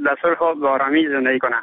در صلح و آرامی زندگی کنند.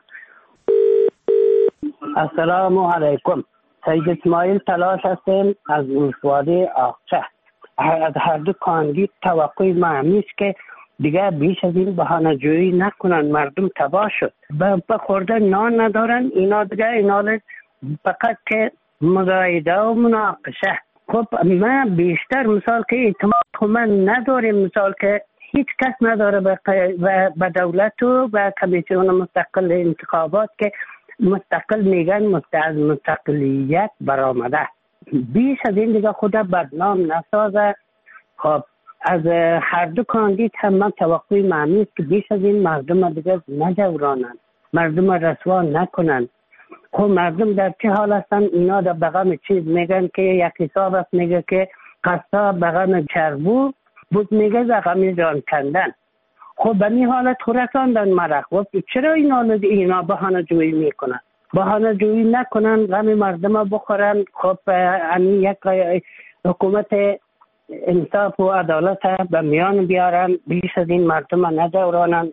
السلام علیکم. سید اسماعیل تلاش هستیم از ولسوالی آقچه. از هر دو کاندید توقع ما همیست که دیگه بیش از این بهانه جویی نکنن. مردم تباه شد، به خورده نان ندارن. اینا دیگه اینا فقط که مزایده و مناقشه. خب ما بیشتر مثال که اعتماد من نداریم، مثال که هیچ کس نداره به دولت و به کمیسیون مستقل انتخابات که مستقل میگن از مستقلیت برآمده. بیش از این دیگه خدا بدنام نسازه. خب از هر دو کاندید هم من توقعی معنی است که بیش از این مردم دیگه نجورانن، مردم رسوا نکنن. خب مردم در چه حال هستن؟ اینا در بغم چیز میگن که یک حساب است، میگه که قصاب بغم چربو بود، میگه زغم جان کندن. خب به این حالت رساندن مرخ. خب چرا اینا بهانه جویی میکنن؟ بهانه جویی نکنن، غم مردم بخورن. خب یک حکومت انصاف و عدالت به میان بیارن، بیش از این مردم نجورانن.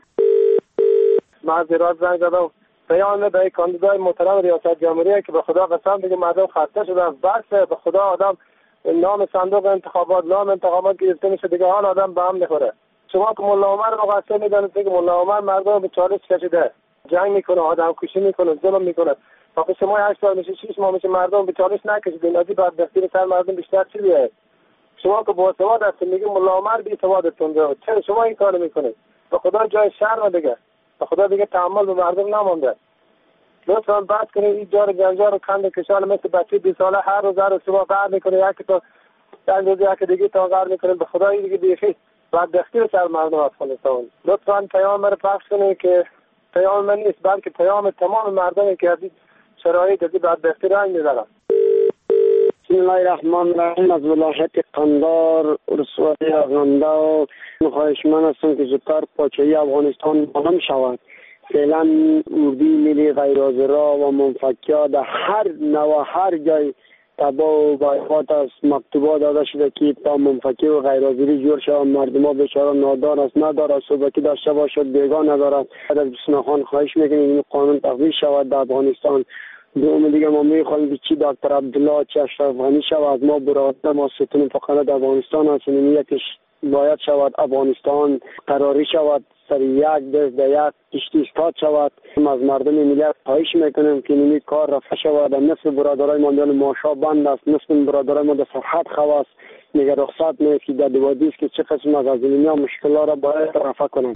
معذرت زنگ زدم پیام به کاندیدای محترم ریاست جمهوریه که به خدا قسم دیگه مردم خسته شدن. بس به خدا آدم نام صندوق انتخابات گرفته میشه دیگه، حال آدم به هم میخوره. شما که ملا عمر مقصر میدونید که ملا عمر مردم به چالش کشیده، جنگ میکنه، آدم کشی میکنه، ظلم میکنه. فقط شما 8 سال میشه 6 ماه میشه مردم به چالش نکشیدین. ازی بدبختی سر مردم بیشتر چیه؟ شما که با سواد هستید میگید ملا عمر بی سوادتون ده. چرا شما این کارو میکنید؟ به خدا جای شرم دیگه. به خدا دیگه تحمل به مردم نمونده. لطفاً بحث کنید این جار گنجار و کند کشال مثل بچه 20 ساله هر روز شما قهر میکنه، یکی تو چند روز یکی دیگه تا قهر میکنه. به خدا این دیگه بیخی بدبختی رو سر مردم افغانستان. لطفاً پیام رو پخش کنید که پیام من نیست بلکه پیام تمام مردمی که از این شرایط از این بدبختی رنج می‌دارن. بسم الله الرحمن الرحیم. از ولایت قندار ولسوالی آغنده خواهشمند هستم که زودتر پاچه‌ای افغانستان معلوم شود. فعلا اردوی ملی غیرحاضرا و منفکیا در هر نوع هر جای تباه و بایقات است. مکتوبات داده شده که تا منفکی و غیرحاضری جور شود. مردم ها بیچاره نادار است، ندارد صحبتی داشته باشد، بیگاه ندارد. از بسم خان خواهش میکنیم این قانون تطبیق شود در افغانستان. دوم دیگه ما میخواهیم چی دکتر عبدالله چه اشرف غنی شود. ما براده ما ستون فقط در افغانستان هستیم. یکیش باید شود افغانستان قراری شود، سر یک دست در یک کشتی استاد شود. از مردم ملت خواهش میکنیم که این کار رفع شود. نصف برادرای ما میان ماشا بند است، نصف برادرای ما در سرحد خواست میگه رخصت نیست که در دوادی است که چه قسم از ها مشکلات را باید رفع کنند.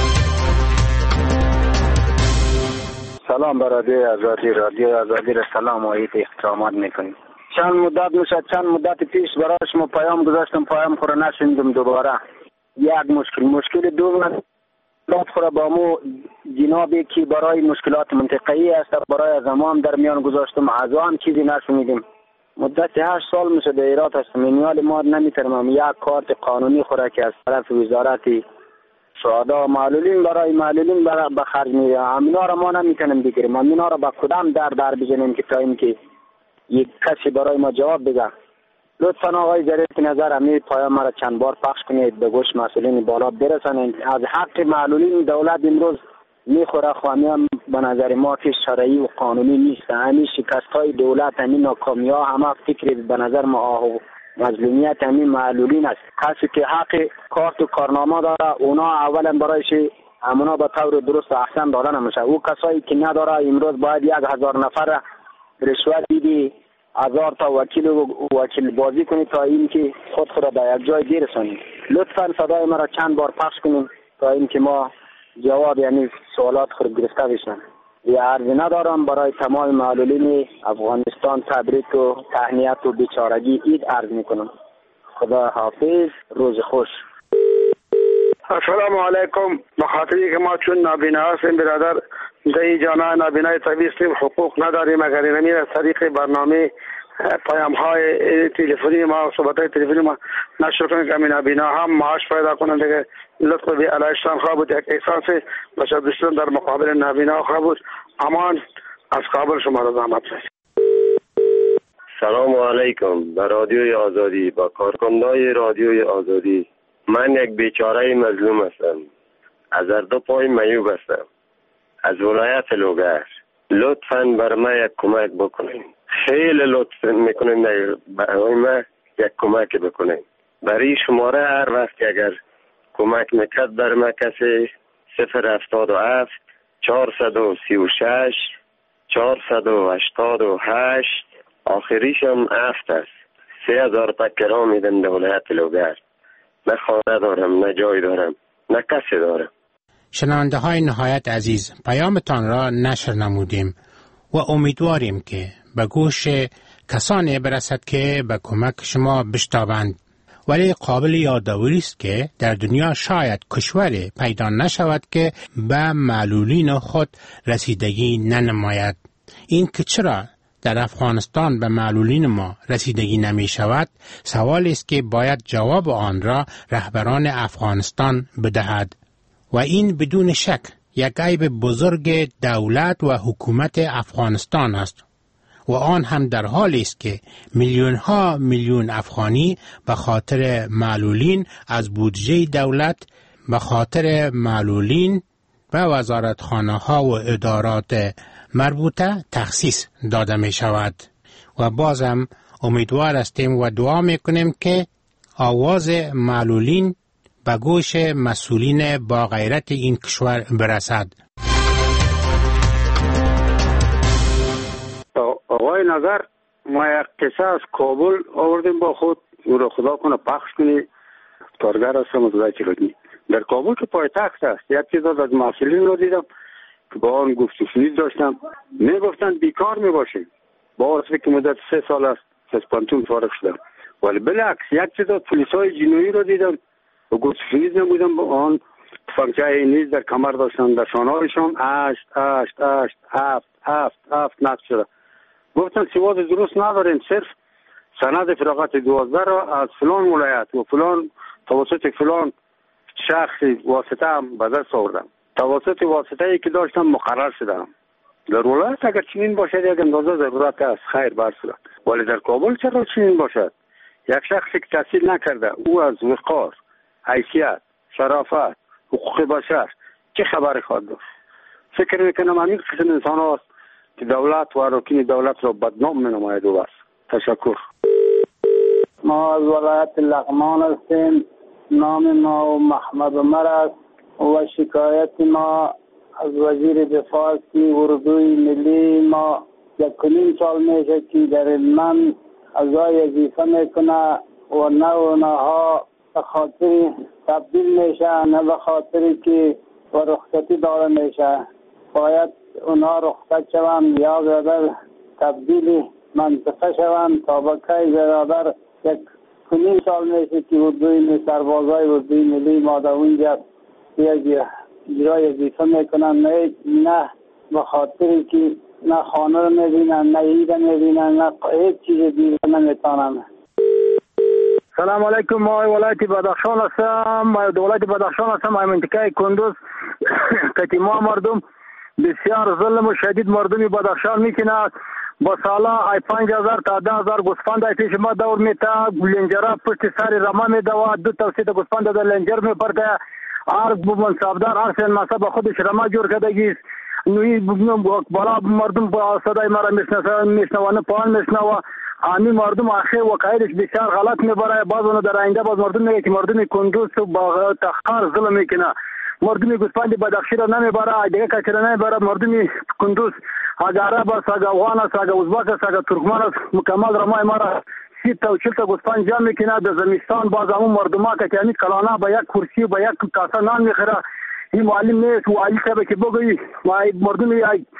سلام برای رادیو آزادی را سلام و عید احترامات میکنیم. چند مدت پیش برایش ما پیام گذاشتم، پیام خورا نشوندم. دوباره یک مشکل دوم داد خورا با مو جنابی که برای مشکلات منطقه‌ای است برای زمان در میان گذاشتم، از آن چیزی نشنیدیم. مدت 8 سال میشه در ایران هستم. این ما نمیتونم یک کارت قانونی خورا که از طرف وزارت شهدا معلولین برای به خرج میره، همینا را ما نمیتونیم بگیریم. همینا را با کدام در بزنیم که تا اینکه یک کسی برای ما جواب بده. لطفا آقای جریت نظر همین پیام را چند بار پخش کنید، به گوش مسئولین بالا برسانید. از حق معلولین دولت امروز میخوره. خواهیم به نظر ما که شرعی و قانونی نیست. همین شکست‌های دولت، همین ناکامی‌ها، همه فکر به نظر ما مظلومیت همین معلولین است. کسی که حق کارت و کارنامه داره اونا اولا برایش همونا به طور درست و احسن دادن نمیشه. او کسایی که نداره امروز باید 1000 نفر رشوت دیدی 1000 تا وکیل بازی کنید تا اینکه خود را به یک جای برسانید. لطفا صدای ما را چند بار پخش کنید تا اینکه ما جواب یعنی سوالات خود گرفته بشن. یا عرض ندارم برای تمام معلولین افغانستان تبریک و تهنیت و بیچارگی عید عرض میکنم. خدا حافظ، روز خوش. السلام علیکم. بخاطری که ما چون نابینا هستیم برادر در جامعه نابینای طبیعی هستیم، حقوق نداریم. اگر اینمی از طریق برنامه پیام های تلفنی ما صحبت های تلفنی ما نشر کنیم که همین نابینا هم معاش پیدا کنند دیگه. لطفا به علایشتان خواه بود، یک احساس بشر داشتن در مقابل نابینا خواه بود. امان از کابل شما را زحمت رسید. سلام علیکم. به رادیوی آزادی، با کارکنندای رادیوی آزادی. من یک بیچاره مظلوم هستم. از هر دو پای معیوب هستم. از ولایت لوگر لطفاً بر ما یک کمک بکنین. خیلی لطف میکنین برای ما یک کمک بکنین. برای شماره هر وقت اگر کمک میکرد بر ما کسی 077 436 488 آخریش هم 7 است. 3000 تکرا میدن در ولایت لوگر. نه خانه دارم، نه جای دارم، نه کسی دارم. شنونده های نهایت عزیز، پیامتان را نشر نمودیم و امیدواریم که به گوش کسانی برسد که به کمک شما بشتابند. ولی قابل یادآوری است که در دنیا شاید کشوری پیدا نشود که به معلولین خود رسیدگی ننماید. این که چرا در افغانستان به معلولین ما رسیدگی نمی شود سوالی است که باید جواب آن را رهبران افغانستان بدهد و این بدون شک یک عیب بزرگ دولت و حکومت افغانستان است و آن هم در حالی است که میلیون ها میلیون افغانی به خاطر معلولین از بودجه دولت به خاطر معلولین به وزارتخانه ها و ادارات مربوطه تخصیص داده می شود و بازم امیدوار هستیم و دعا می کنیم که آواز معلولین به گوش مسئولین با غیرت این کشور برسد. آقای نظر، ما یک قصه از کابل آوردیم با خود، او را خدا کنه پخش کنی. کارگر هستم از وزارت. در کابل که پایتخت است، یک تعداد از مسئولین را دیدم که با آن گفت و شنید داشتم. میگفتند بیکار میباشیم. با اصلی که مدت 3 سال است از پانتون فارغ شدم. ولی بالعکس یک تعداد پلیسای جنوبی را دیدم و گفت و شنید نبودم. با آن تفنگچه نیز در کمر داشتن، در شانه‌هایشان 8 نقش شده. گفتن سواد درست نداریم، صرف سند فراغت 12 را از فلان ولایت و فلان توسط فلان شخصی واسطه هم به دست آوردم. توسط واسطه ای که داشتم مقرر شدم. در ولایت اگر چنین باشد یک اندازه ضرورت است، خیر بر صورت. ولی در کابل چرا چنین باشد؟ یک شخصی که تحصیل نکرده، او از وقار، حیثیت، شرافت، حقوق بشر چه خبری خواهد داشت؟ فکر میکنم همین قسم انسان هاست که دولت و اراکین دولت را بدنام منماید و بس. تشکر. ما از ولایت لغمان هستیم. نام ما محمد عمر است و شکایت ما از وزیر دفاع است که اردوی ملی ما 1.5 سال میشه که در من اعضای وظیفه میکنه و نه اونها به خاطر تبدیل میشه، نه به خاطر که و رخصتی داده میشه. باید اونها رخصت شوند یا برادر تبدیل منطقه شوند تا بکای برادر 1.5 سال میشه که اردوی سربازای اردوی ملی ما در اونجا اجرای وظیفه میکنن. نه به خاطر که نه خانه رو میبینن، نه عید میبینن، نه هیچ چیز دیگه نمیتونن. سلام علیکم. ما ولایت بدخشان هستم. ما ولایت بدخشان هستم. ما منطقه کندوز که ما مردم بسیار ظلم و شدید مردمی بدخشان میکنند. با سالا 5000 تا 10000 گوسفند پیش ما دور میتا، لنجرا پشت سر رما میدوا، 2 توسط گوسفند در لنجر میپرده. هر منصبدار هر سن مصب خودش رما جور کردگی است. نوی بالا مردم با صدای مرا میشنوانه پایان میشنوه. همین مردم آخر وقایدش بسیار غلط میبره. باز اونو در آینده باز مردم میگه که مردم کندوز با تخار ظلم میکنه. مردم گوسفند بدخشی را نمیبره، دیگه کسی را نمیبره. مردم کندوز اگه عرب است، اگه افغان است، اگه ازبک است، اگه ترکمان است، مکمل رمای ما را 30 تا و 40 تا گوسفند جمع میکنه. در زمستان باز همون مردم ها که همین کلانه به یک کرسی و به یک کاسه نان میخوره. این معلم نیست و علی صاحب که بگویی مردم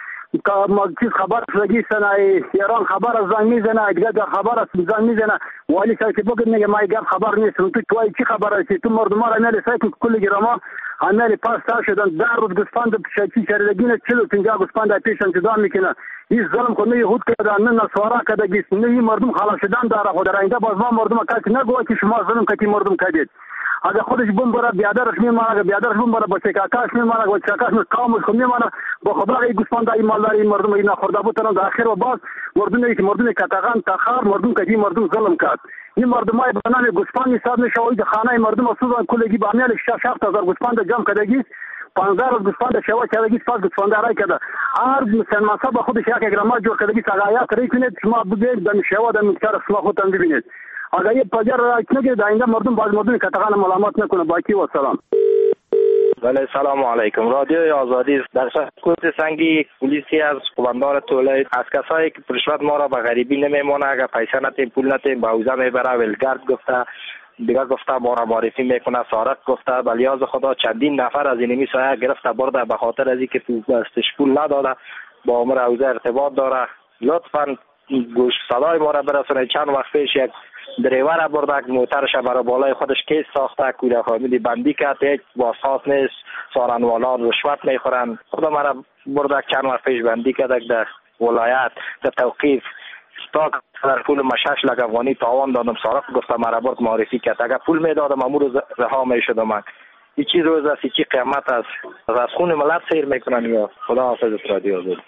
چیز خبر شدگی سنه ایران خبر از زنگ میزنه، دیگه خبر از زنگ میزنه. والی صاحب که بگویی میگه ما گپ خبر نیستم. تو توی چی خبر هستی؟ تو مردم ها را میلی سایت کل گراما همه پاس تا شدن. در روز گوسفند شکی شردگین 40 و 50 گوسفند پیشن جدا میکنه. این ظلم کو نه یهود کردن، نه نصارا کردگی، نه این مردم خلاص شدن داره. خود در آینده باز ما مردم کسی نگوه که شما ظلم کردی مردم کردید. اگه خودش بم بره بیادرش میمانه، اگه بیادرش بم بره با چکاکاش میمانه، با چکاکاش قومش خود میمانه. با خدا این گوسفند این مالدار این مردم این نخورده بودن در آخر و باز مردم که مردم کتاغان تخار مردم که این مردم ظلم کرد. این مردمای بنام گوسفند حساب میشه و خانه مردم اساسا کلگی با میل 6000 گوسفند جمع کردگی 15 روز گوسفند شوا کردگی پس گوسفند را کرده هر مسلمان با خودش یک اگرما جور کردگی سگایات ری کنید شما بگید در شوا در مکتر شما خودتان ببینید اگر یه پجر را نگیرید اینجا مردم باز مردم کتغان ملامت نکنه باکی و سلام. بله سلام علیکم. رادیوی آزادی در سکوت سنگی پلیسی از قوماندان تولید از کسایی که رشوت ما را به غریبی نمیمونه اگر پیسه نتیم پول نتیم به حوزه میبره ولگرد گفته دیگه گفته ما را معرفی میکنه سارق گفته بلیاز خدا چندین نفر از اینمی سایه گرفته برده به خاطر از اینکه دستش پول نداده با امور حوزه ارتباط داره. لطفا گوش صدای ما را برسونه. چند وقت پیش یک دریور برده موترش برای بالای خودش کیس ساخته کوره فامیلی بندی کرد هیچ بازخواست نیست سارنوالان رشوت میخورن خدا مرا برده چند وقت پیش بندی کرده در ولایت در توقیف استاک در پول ما 6 لک افغانی تاوان دادم سارق گفته مرا برد معرفی کرد اگر پول میدادم امور رها میشدم من این چی روز است چی قیمت است از خون ملت سیر میکنن یا خدا حافظ رادیو آزادی.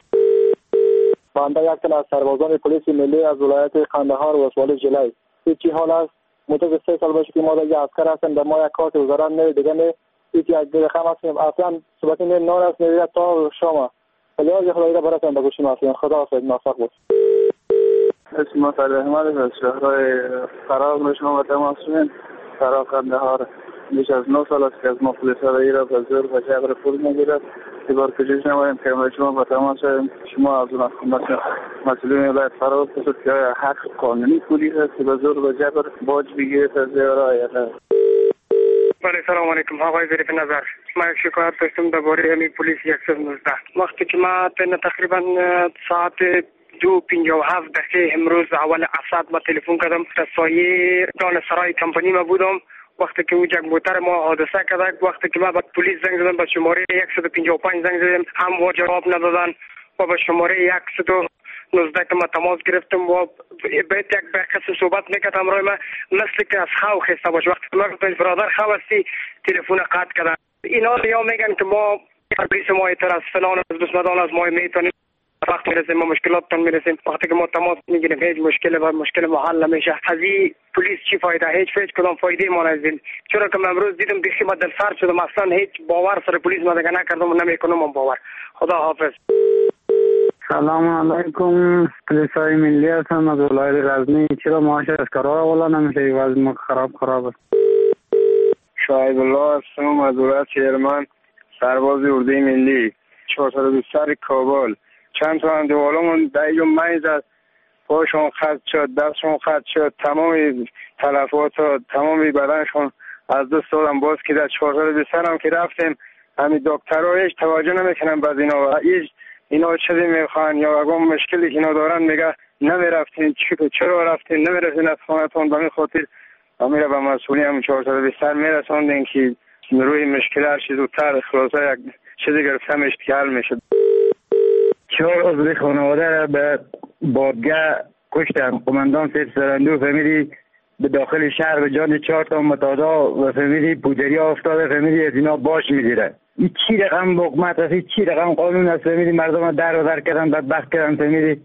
بنده یک تن از سربازان پلیس ملی از ولایت قندهار و ولسوالی جلای چی حال است مدت 3 سال باشه که ما یک عسکر هستیم در ما یک کارت وزارت نه دیگه نه یک رقم هستیم اصلا صحبت نه نور است نه تا شما خدا خدای را براتون به گوش ما خدا حافظ موفق بود. اسم فرهمد از شهرهای فراغ نشما و تماس شدیم فراغ قندهار بیش از 9 سال است که از ما پلیس رایی را به زور و جبر پول میگیرد بار کجیش نماییم که شما با تماس شدیم شما از مسئولین ولایت فراغ بسید که حق قانونی پولی هست که به زور و جبر باج بگیرد از زیارای بله سلام علیکم آقای ظریف نظر من شکایت داشتم درباره همین پلیس 119 وقتی که ما تقریبا ساعت 2:57 امروز اول عصر ما تلفن کردم در سایه دان سرای کمپانی ما بودم وقتی که اونجا موتر ما حادثه کرد وقتی که ما به پلیس زنگ زدم به شماره 155 زنگ زدم هم جواب ندادن و به شماره 119 که ما تماس گرفتم و بیت یک به کسی صحبت نکردم روی ما مثل که از خو خسته باشه وقتی ما گفتم برادر خو هستی تلفن قطع کردن اینا یا میگن که ما پلیس ما اعتراض فلان از بسمدان از ما میتونیم وقتی میرسیم ما مشکلاتتون میرسیم وقتی که ما تماس میگیریم هیچ مشکل ما حل نمیشه از این پلیس چی فایده هیچ کدام فایده ما ندید چرا که من امروز دیدم بیخی ما دل سرد شدم اصلا هیچ باور سر پلیس ما دیگه نکردم و نمیکنم باور خدا حافظ. سلام علیکم پلیس های ملی هستم از ولایت غزنی چرا معاش از کارا والا نمیشه وضع ما خراب است. شاهد الله هستم از ولایت شیرمان سرباز اردوی ملی 420 کابل چند تا اندوالمون دیگه میز از پاشون خط شد دستشون خط شد تمام تلفات تمام بدنشون از دست دادم باز که در 420 هم که رفتیم همین دکترها هیچ توجه نمیکنن بعد اینا چیزی میخوان یا اگه مشکلی که اینا دارن میگه نمیرفتین چرا رفتین نمیرفتین از خانتون به این خاطر امیر به مسئولی هم 420 میرسوندین که روی مشکل هر چیز زودتر خلاصه یک چیزی گرفتمش که حل میشه. 4 عضو خانواده به بادگاه کشتن قماندان سید سرندو فهمیدی به داخل شهر به جان 4 تا متادا و فهمیدی پودری افتاده فهمیدی از اینا باش میگیره این چی رقم حکومت است چی رقم قانون است فهمیدی مردم در کردن بدبخت کردن فهمیدی.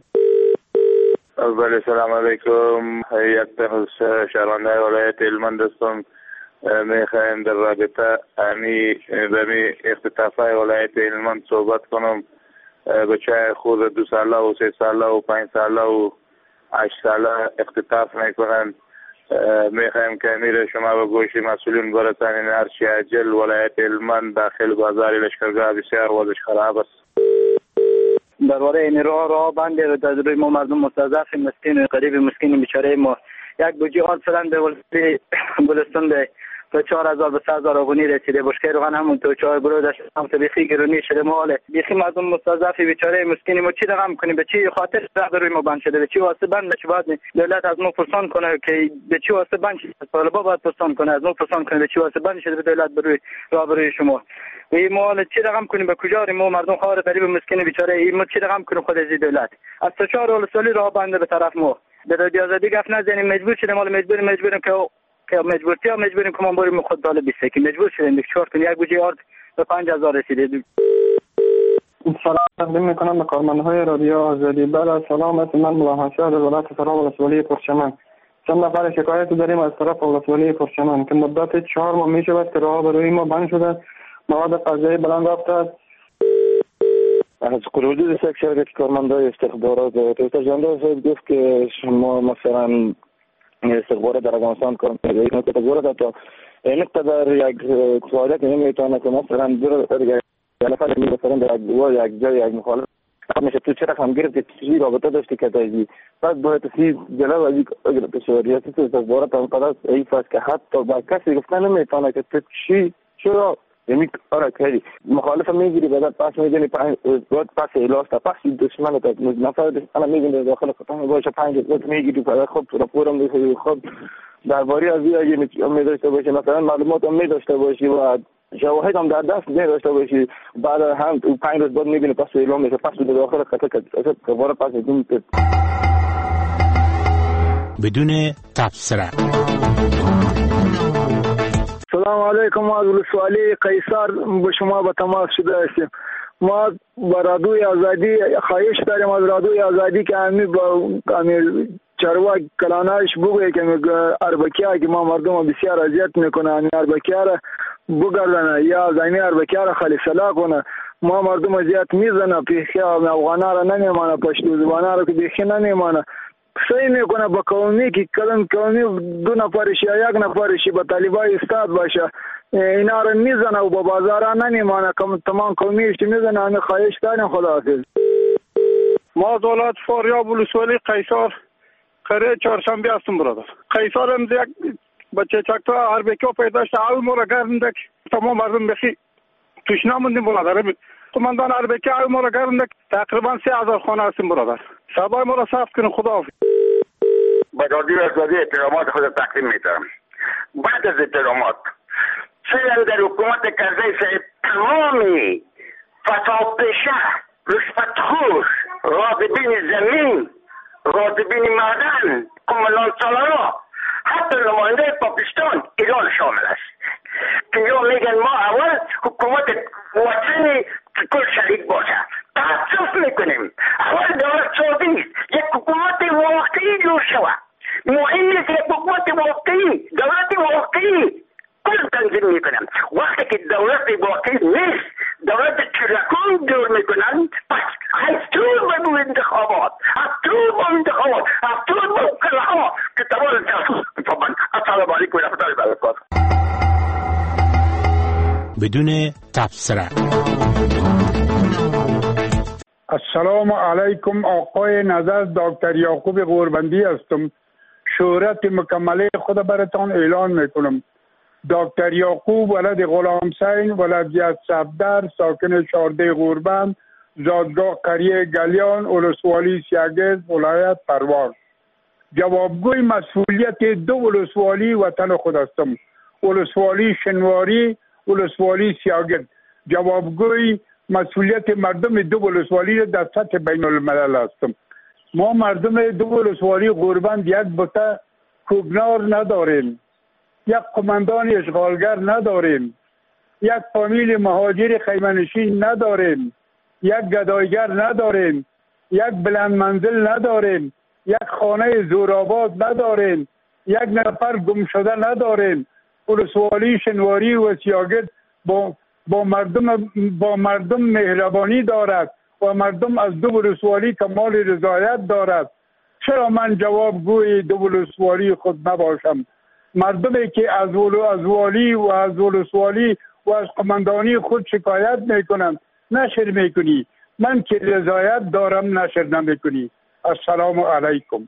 بله سلام علیکم یک تن شهرنده ولایت هلمند هستم میخوایم در رابطه به اختطافهای ولایت هلمند صحبت کنم بچه خود 2 ساله و 3 ساله و 5 ساله و 8 ساله اختطاف میکنن میخوایم که امیر شما به گوش مسئولین برسانین هرچی عجل ولایت هلمند داخل بازار لشکرگاه بسیار وضعش خراب است. درباره این راه بند در روی ما مردم مستضعف مسکین و غریب مسکین بیچاره ما یک بوجی آن فلان به ولایت گلستان به 4000 به 3000 افغانی رسیده بشکه روغن همون تو 4 گروه داشت هم تبیخی گرونی شده ماله بیخی مردم مستضعف بیچاره مسکین ما چی رقم کنیم به چی خاطر راه روی ما بند شده به چی واسه بند به چی باید دولت از ما پرسان کنه که به چی واسه بند شده طالبا باید پرسان کنه از ما پرسان کنه به چی واسه بند شده به دولت بروی راه بروی شما و این مال چی رقم کنیم به کجا ما مردم خار غریب مسکین بیچاره این ما چی رقم کنیم خود از دولت از 4 ولسوالی راه بنده به طرف ما در دیازدی گفت نزنیم مجبور شدیم مال مجبوریم که مجبوریم که ما بریم خود داله بیسته که مجبور شدیم که 4 یک بوجه آرد به 5000 رسیده. سلام تقدیم میکنم به کارمندهای رادیو آزادی. بعد سلام است من ملاحظه از ولایت فراغ ولسوالی پرچمن چند نفر شکایت داریم از طرف ولسوالی پرچمن که مدت 4 ماه میشود که راه بروی ما بند شده مواد غذایی بلند رفته است. از حدود یک شرکت کارمندای استخبارات توسط جنرال صاحب گفت که شما مثلا استخبارات در افغانستان کار می‌کنید. این کاتگوری تا این قدر یک فعالیت نمیتونه که مثلا در مثلا در یک جای یک مخالف میشه تو چرا هم گرفت چیزی رابطه داشتی که تازی پس باید سی جلو از این پیشواریاتی تو استخبارات هم قدر ایف است که حتی با کسی گفتن نمیتونه که تو چی چرا یعنی آره کردی مخالف میگیری بعد پس میدونی بعد پس الاست پس دشمن تا نفر انا میگن داخل خطا باشه 5 روز میگیری بعد خب راپورم میخوای خب درباره از این امید داشته باشی مثلا معلومات امید داشته باشی و شواهد هم در دست داشته باشی بعد هم 5 روز بعد میبینی پس اعلام میشه پس داخل خطا که دوباره پس میدونی بدون تبصره. سلام علیکم از ولسوالی قیصر به شما به تماس شده هستیم. ما با رادیوی آزادی خواهش داریم از رادیوی آزادی که همی با چرواک کلانش بگویه که اربکیه که ما مردم بسیار اذیت میکنه اربکیه را بگردنه یا زمین اربکیه را خلیصلا کنه. ما مردم اذیت میزنه پیخی افغانا را نمیمانه پشتو زبانه را که بیخی نمیمانه صحیح میکنه با قومی که کلن قومی 2 نفرش یا 1 نفرش با طالبای استاد باشه اینا را میزنه و با بازار نمیمانه تمام قومیش میزنه. همه خواهش داریم خداحافظ. ما دولت فاریاب ولسوالی قیصر قره چهارشنبه هستم برادر. قیصر هم یک بچه چکتا اربکیو پیدا شد اول مورا گرندک تمام مردم بخی توش نموندیم برادر. قماندان اربکی اول مورا گرندک تقریبا 3000 خانه هستیم برادر. صدای ما را ثبت کنیم خداحافظ. با رادیو آزادی احترامات خود تقدیم می‌کنم. بعد از احترامات چه در حکومت کرزی صاحب تمامی فسادپیشه رشوتخور غاصبین زمین غاصبین معدن کمالان سالارا حتی نماینده پاکستان ایران شامل است که یا میگن ما اول حکومت وطنی کل شریک باشه تاسف میکنیم اول دولت سعودی یک حکومت واقعی جور شود مهم نیست یک حکومت واقعی دولت واقعی کل تنظیم میکنم وقتی که دولت واقعی نیست دولت چرکون جور میکنن پس از طول با انتخابات از طول با کلها که تمام جاسوس میفهمن. السلام علیکم و رحمت الله و برکاته. بدون تبصره. السلام علیکم آقای نظر دکتر یعقوب غوربندی هستم. شهرت مکمله خود براتان اعلان میکنم. دکتر یعقوب ولد غلام حسین ولد صفدر ساکن شارده غوربند زادگاه قریه گلیان ولسوالی سیاگز ولایت پروان. جوابگوی مسئولیت 2 ولسوالی وطن خود هستم. ولسوالی شنواری ولسوالی سیاگز. جوابگوی مسئولیت مردم 2 ولسوالی در سطح بین الملل هستم. ما مردم 2 ولسوالی غوربند یک بوته کوبنار نداریم، یک قماندان اشغالگر نداریم، یک فامیل مهاجر خیمه‌نشین نداریم، یک گدایگر نداریم، یک بلند منزل نداریم، یک خانه زورآباد نداریم، یک نفر گم شده نداریم. ولسوالی شنواری و سیاگد با مردم مهربانی دارد و مردم از 2 ولسوالی کمال رضایت دارد. چرا من جوابگوی 2 ولسوالی خود نباشم؟ مردمی که از والی و از ولسوالی و از قماندانی خود شکایت میکنند نشر میکنی، من که رضایت دارم نشر نمیکنی. السلام علیکم.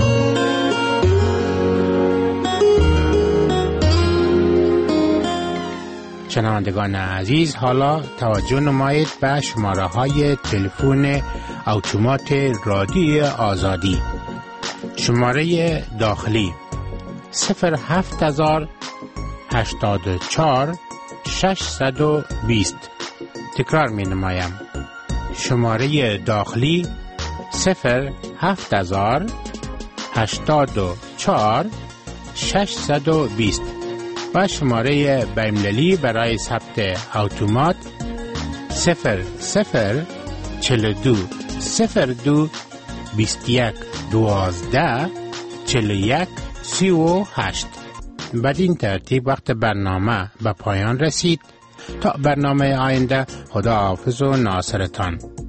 شنوندگان عزیز، حالا توجه نمایید به شماره های تلفن اتومات رادیوی آزادی. شماره داخلی 07084 620. تکرار می نمایم. شماره داخلی 07084 620 و شماره بین‌المللی برای ثبت اتومات 0042 02 21 12 41 38. بدین ترتیب وقت برنامه به پایان رسید. تا برنامه آینده، خدا حافظ و ناصرتان.